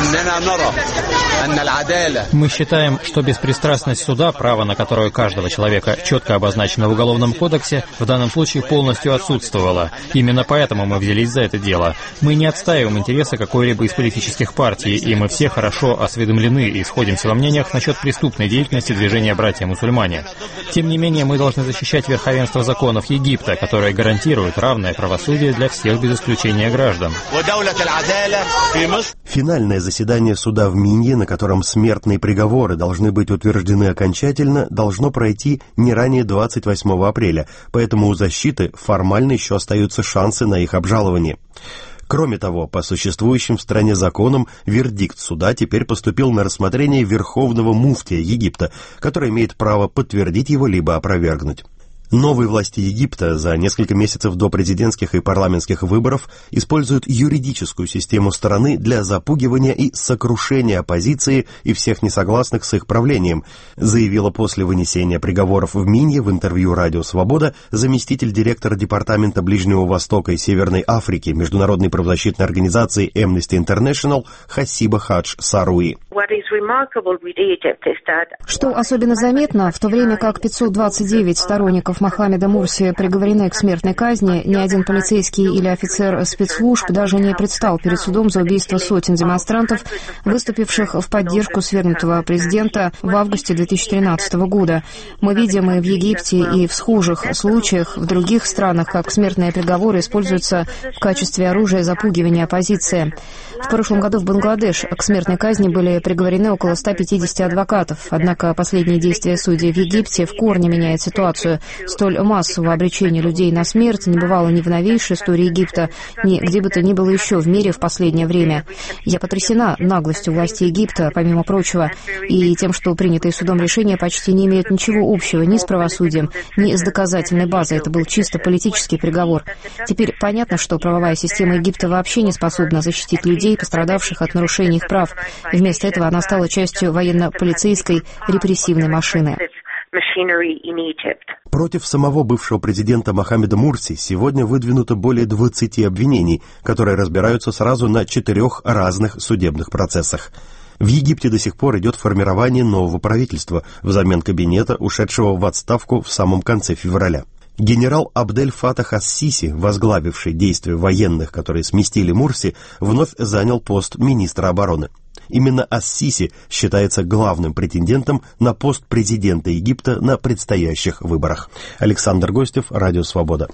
Мы считаем, что беспристрастность суда, право на которое каждого человека четко обозначено в Уголовном кодексе, в данном случае полностью отсутствовала. Именно поэтому мы взялись за это дело. Мы не отстаиваем интересы какой-либо из политических партий, и мы все хорошо осведомлены и сходимся во мнениях насчет преступной деятельности движения «Братья-мусульмане». Тем не менее, мы должны защищать верховенство законов Египта, которое гарантирует равное правосудие для всех без исключения граждан. Финальное заседание суда в Минье, на котором смертные приговоры должны быть утверждены окончательно, должно пройти не ранее 28 апреля, поэтому у защиты формально еще остаются шансы на их обжалование. Кроме того, по существующим в стране законам, вердикт суда теперь поступил на рассмотрение Верховного муфтия Египта, который имеет право подтвердить его либо опровергнуть. Новые власти Египта за несколько месяцев до президентских и парламентских выборов используют юридическую систему страны для запугивания и сокрушения оппозиции и всех несогласных с их правлением, заявила после вынесения приговоров в Минье в интервью «Радио Свобода» заместитель директора Департамента Ближнего Востока и Северной Африки международной правозащитной организации Amnesty International Хасиба Хадж Саруи. Что особенно заметно, в то время как 529 сторонников Мохаммеда Мурси приговорены к смертной казни, ни один полицейский или офицер спецслужб даже не предстал перед судом за убийство сотен демонстрантов, выступивших в поддержку свергнутого президента в августе 2013 года. Мы видим и в Египте, и в схожих случаях в других странах, как смертные приговоры используются в качестве оружия запугивания оппозиции. В прошлом году в Бангладеш к смертной казни были приговорены около 150 адвокатов, однако последние действия судей в Египте в корне меняют ситуацию. Столь массового обречения людей на смерть не бывало ни в новейшей истории Египта, ни где бы то ни было еще в мире в последнее время. Я потрясена наглостью власти Египта, помимо прочего, и тем, что принятые судом решения почти не имеют ничего общего ни с правосудием, ни с доказательной базой. Это был чисто политический приговор. Теперь понятно, что правовая система Египта вообще не способна защитить людей, пострадавших от нарушений их прав. Вместо этого она стала частью военно-полицейской репрессивной машины. Против самого бывшего президента Мохаммеда Мурси сегодня выдвинуто более 20 обвинений, которые разбираются сразу на 4 разных судебных процессах. В Египте до сих пор идет формирование нового правительства взамен кабинета, ушедшего в отставку в самом конце февраля. Генерал Абдель Фатах ас-Сиси, возглавивший действия военных, которые сместили Мурси, вновь занял пост министра обороны. Именно ас-Сиси считается главным претендентом на пост президента Египта на предстоящих выборах. Александр Гостев, Радио Свобода.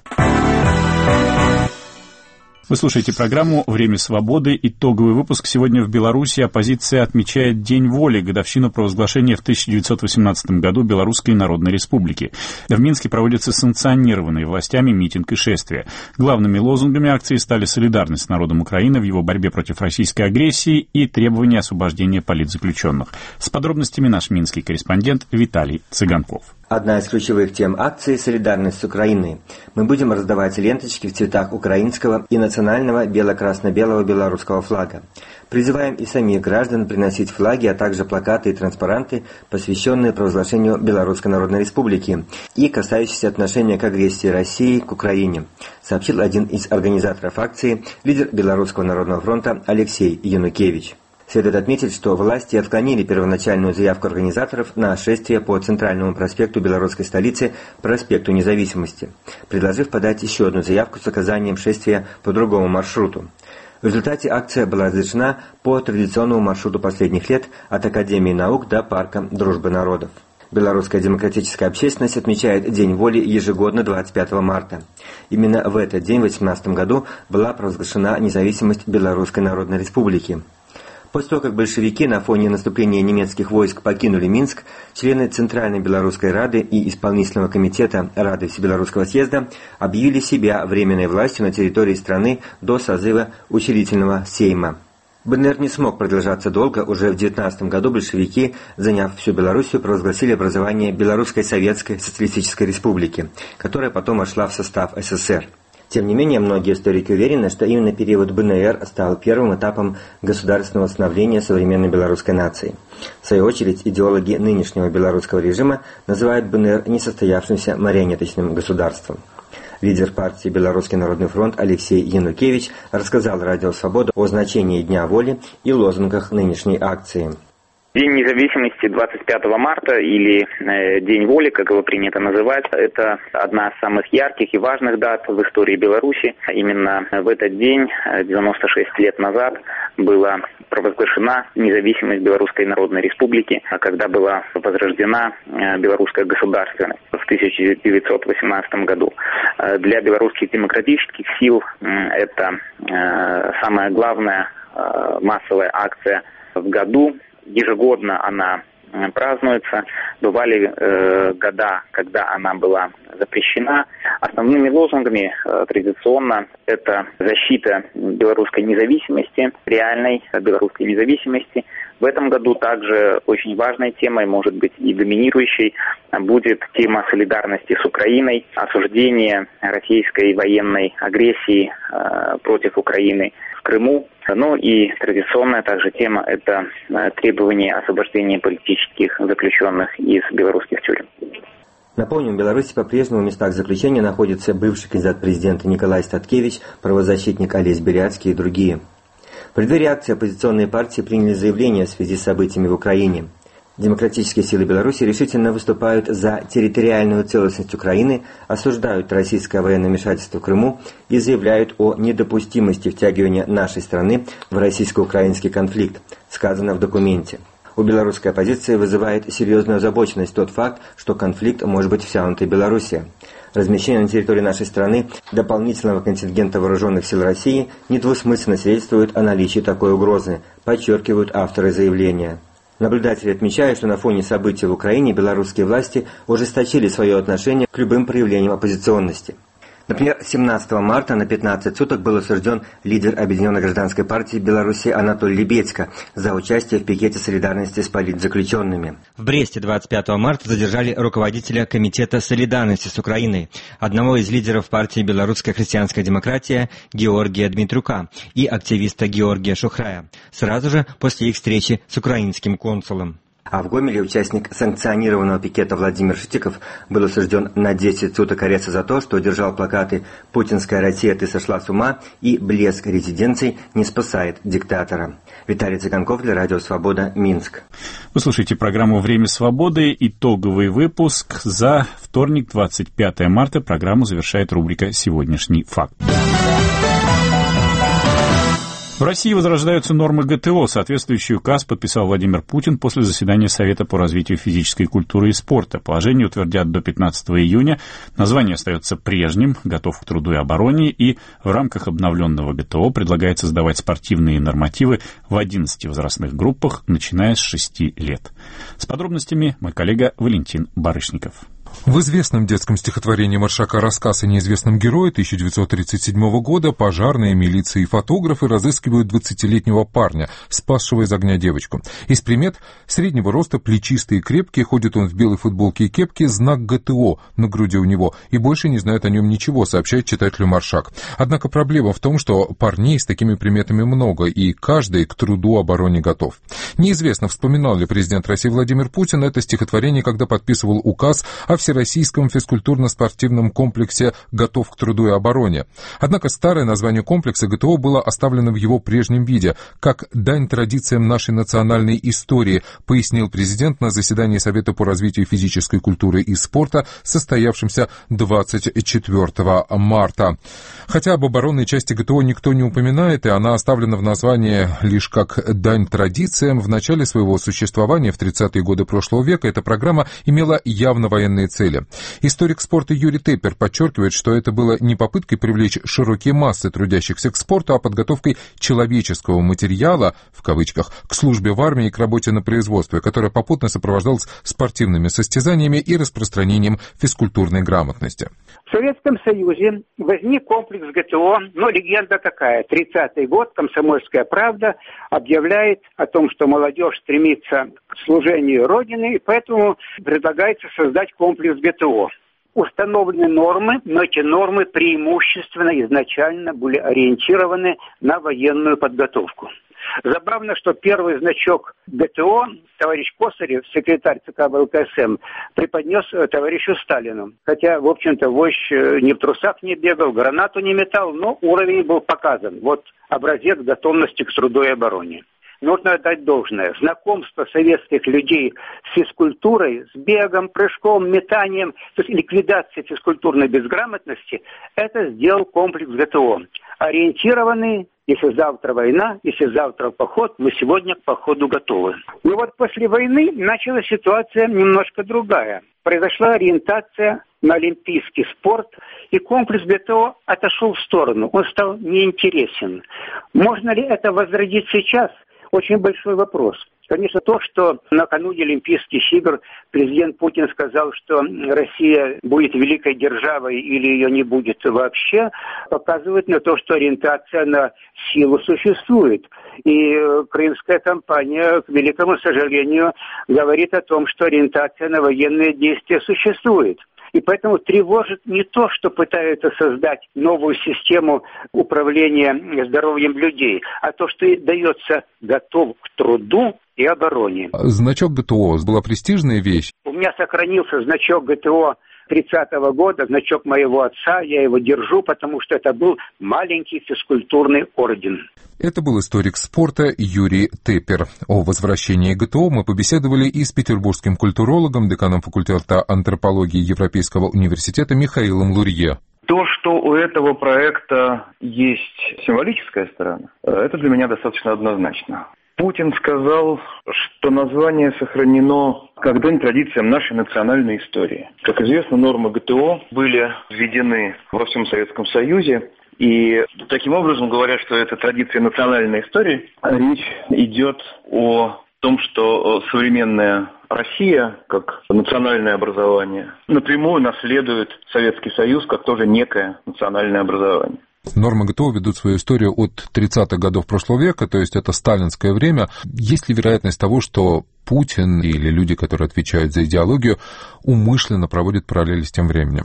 Вы слушаете программу «Время свободы». Итоговый выпуск. Сегодня в Беларуси оппозиция отмечает День воли, годовщину провозглашения в 1918 году Белорусской Народной Республики. В Минске проводятся санкционированные властями митинг и шествие. Главными лозунгами акции стали солидарность с народом Украины в его борьбе против российской агрессии и требования освобождения политзаключенных. С подробностями наш минский корреспондент Виталий Цыганков. Одна из ключевых тем акции – солидарность с Украиной. Мы будем раздавать ленточки в цветах украинского и национального бело-красно-белого белорусского флага. Призываем и самих граждан приносить флаги, а также плакаты и транспаранты, посвященные провозглашению Белорусской Народной Республики и касающиеся отношения к агрессии России к Украине, сообщил один из организаторов акции, лидер Белорусского народного фронта Алексей Янукевич. Следует отметить, что власти отклонили первоначальную заявку организаторов на шествие по центральному проспекту белорусской столицы, проспекту Независимости, предложив подать еще одну заявку с указанием шествия по другому маршруту. В результате акция была разрешена по традиционному маршруту последних лет от Академии наук до Парка Дружбы народов. Белорусская демократическая общественность отмечает День воли ежегодно 25 марта. Именно в этот день в 18 году была провозглашена независимость Белорусской Народной Республики. После того, как большевики на фоне наступления немецких войск покинули Минск, члены Центральной Белорусской Рады и Исполнительного комитета Рады Всебелорусского съезда объявили себя временной властью на территории страны до созыва учредительного Сейма. БНР не смог продолжаться долго. Уже в 19 году большевики, заняв всю Белоруссию, провозгласили образование Белорусской Советской Социалистической Республики, которая потом вошла в состав СССР. Тем не менее, многие историки уверены, что именно период БНР стал первым этапом государственного становления современной белорусской нации. В свою очередь, идеологи нынешнего белорусского режима называют БНР несостоявшимся марионеточным государством. Лидер партии «Белорусский народный фронт» Алексей Янукевич рассказал Радио Свобода о значении Дня воли и лозунгах нынешней акции. День независимости 25 марта или День воли, как его принято называть, это одна из самых ярких и важных дат в истории Беларуси. Именно в этот день, 96 лет назад, была провозглашена независимость Белорусской Народной Республики, когда была возрождена белорусская государственность в 1918 году. Для белорусских демократических сил это самая главная массовая акция в году. Ежегодно она празднуется. Бывали года, когда она была запрещена. Основными лозунгами традиционно это защита белорусской независимости, реальной белорусской независимости. В этом году также очень важной темой, может быть и доминирующей, будет тема солидарности с Украиной, осуждение российской военной агрессии против Украины в Крыму. Ну и традиционная также тема – это требование освобождения политических заключенных из белорусских тюрем. Напомним, в Беларуси по-прежнему в местах заключения находится бывший кандидат президента Николай Статкевич, правозащитник Олесь Беляцкий и другие. В преддверии акции оппозиционные партии приняли заявление в связи с событиями в Украине. Демократические силы Беларуси решительно выступают за территориальную целостность Украины, осуждают российское военное вмешательство в Крыму и заявляют о недопустимости втягивания нашей страны в российско-украинский конфликт, сказано в документе. У белорусской оппозиции вызывает серьезную озабоченность тот факт, что конфликт может быть втянутой Белоруссия. Размещение на территории нашей страны дополнительного контингента вооруженных сил России недвусмысленно свидетельствует о наличии такой угрозы, подчеркивают авторы заявления. Наблюдатели отмечают, что на фоне событий в Украине белорусские власти ужесточили свое отношение к любым проявлениям оппозиционности. Например, 17 марта на 15 суток был осужден лидер Объединенной гражданской партии Беларуси Анатолий Лебедько за участие в пикете солидарности с политзаключенными. В Бресте 25 марта задержали руководителя Комитета солидарности с Украиной, одного из лидеров партии «Белорусская христианская демократия» Георгия Дмитрюка и активиста Георгия Шухрая, сразу же после их встречи с украинским консулом. А в Гомеле участник санкционированного пикета Владимир Шитиков был осужден на 10 суток ареста за то, что держал плакаты «Путинская Россия, ты сошла с ума» и «Блеск резиденций не спасает диктатора». Виталий Цыганков для Радио Свобода, Минск. Вы слушаете программу «Время свободы». Итоговый выпуск за вторник, 25 марта. Программу завершает рубрика «Сегодняшний факт». В России возрождаются нормы ГТО. Соответствующий указ подписал Владимир Путин после заседания Совета по развитию физической культуры и спорта. Положение утвердят до 15 июня. Название остается прежним «Готов к труду и обороне». И в рамках обновленного ГТО предлагается сдавать спортивные нормативы в 11 возрастных группах, начиная с 6 лет. С подробностями мой коллега Валентин Барышников. В известном детском стихотворении Маршака «Рассказ о неизвестном герое» 1937 года пожарные, милиция и фотографы разыскивают 20-летнего парня, спасшего из огня девочку. Из примет: среднего роста, плечистый и крепкий, ходит он в белой футболке и кепке, знак ГТО на груди у него, и больше не знает о нем ничего, сообщает читателю Маршак. Однако проблема в том, что парней с такими приметами много, и каждый к труду обороне готов. Неизвестно, вспоминал ли президент России Владимир Путин это стихотворение, когда подписывал указ о Всероссийском физкультурно-спортивном комплексе «Готов к труду и обороне». Однако старое название комплекса ГТО было оставлено в его прежнем виде, как дань традициям нашей национальной истории, пояснил президент на заседании Совета по развитию физической культуры и спорта, состоявшемся 24 марта. Хотя об оборонной части ГТО никто не упоминает, и она оставлена в названии лишь как дань традициям, в начале своего существования, в 30-е годы прошлого века, эта программа имела явно военные цели. Историк спорта Юрий Теппер подчеркивает, что это было не попыткой привлечь широкие массы трудящихся к спорту, а подготовкой человеческого материала, в кавычках, к службе в армии и к работе на производстве, которая попутно сопровождалась спортивными состязаниями и распространением физкультурной грамотности. В Советском Союзе возник комплекс ГТО, легенда такая. 30-й год, «Комсомольская правда» объявляет о том, что молодежь стремится к служению Родины, и поэтому предлагается создать комплекс ГТО. Установлены нормы, но эти нормы преимущественно изначально были ориентированы на военную подготовку. Забавно, что первый значок ГТО товарищ Косарев, секретарь ЦК ВЛКСМ, преподнес товарищу Сталину. Хотя, в общем-то, вождь ни в трусах не бегал, гранату не метал, но уровень был показан. Вот образец готовности к труду и обороне. Нужно отдать должное. Знакомство советских людей с физкультурой, с бегом, прыжком, метанием, то есть ликвидацией физкультурной безграмотности, это сделал комплекс ГТО. Ориентированный, если завтра война, если завтра поход, мы сегодня к походу готовы. И вот после войны началась ситуация немножко другая. Произошла ориентация на олимпийский спорт, и комплекс ГТО отошел в сторону. Он стал неинтересен. Можно ли это возродить сейчас? Очень большой вопрос. Конечно, то, что накануне Олимпийских игр президент Путин сказал, что Россия будет великой державой или ее не будет вообще, показывает на то, что ориентация на силу существует. И крымская кампания, к великому сожалению, говорит о том, что ориентация на военные действия существует. И поэтому тревожит не то, что пытаются создать новую систему управления здоровьем людей, а то, что дается готов к труду и обороне. Значок ГТО была престижная вещь? У меня сохранился значок ГТО 30-го года, значок моего отца, я его держу, потому что это был маленький физкультурный орден. Это был историк спорта Юрий Теппер. О возвращении ГТО мы побеседовали и с петербургским культурологом, деканом факультета антропологии Европейского университета Михаилом Лурье. То, что у этого проекта есть символическая сторона, это для меня достаточно однозначно. Путин сказал, что название сохранено как дань традициям нашей национальной истории. Как известно, нормы ГТО были введены во всем Советском Союзе. И таким образом, говоря, что это традиция национальной истории, речь идет о том, что современная Россия, как национальное образование, напрямую наследует Советский Союз, как тоже некое национальное образование. Нормы ГТО ведут свою историю от 30-х годов прошлого века, то есть это сталинское время. Есть ли вероятность того, что Путин или люди, которые отвечают за идеологию, умышленно проводят параллели с тем временем?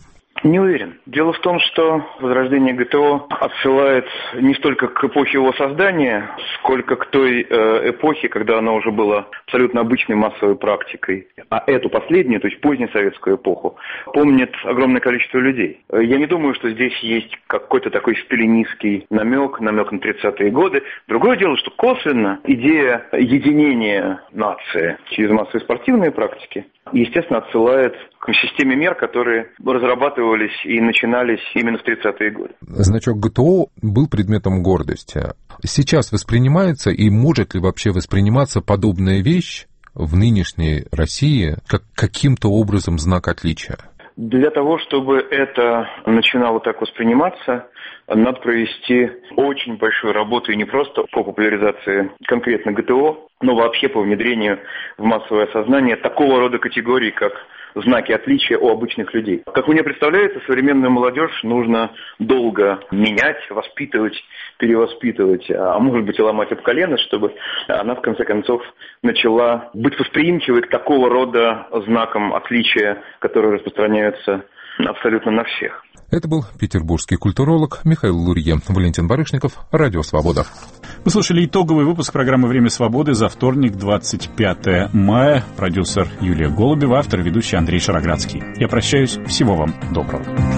Не уверен. Дело в том, что возрождение ГТО отсылает не столько к эпохе его создания, сколько к той эпохе, когда оно уже было абсолютно обычной массовой практикой. А эту последнюю, то есть позднесоветскую эпоху, помнит огромное количество людей. Я не думаю, что здесь есть какой-то такой сталинистский намек на 30-е годы. Другое дело, что косвенно идея единения нации через массовые спортивные практики, естественно, отсылает к системе мер, которые разрабатывались и начинались именно в 30-е годы. Значок ГТО был предметом гордости. Сейчас воспринимается и может ли вообще восприниматься подобная вещь в нынешней России как каким-то образом знак отличия? Для того, чтобы это начинало так восприниматься, надо провести очень большую работу и не просто по популяризации конкретно ГТО, но вообще по внедрению в массовое сознание такого рода категорий, как знаки отличия у обычных людей. Как мне представляется, современную молодежь нужно долго менять, воспитывать, перевоспитывать, а может быть и ломать об колено, чтобы она в конце концов начала быть восприимчивой к такого рода знакам отличия, которые распространяются абсолютно на всех. Это был петербургский культуролог Михаил Лурье. Валентин Барышников, Радио Свобода. Вы слушали итоговый выпуск программы «Время свободы» за вторник, 25 мая. Продюсер Юлия Голубева, автор и ведущий Андрей Шароградский. Я прощаюсь. Всего вам доброго.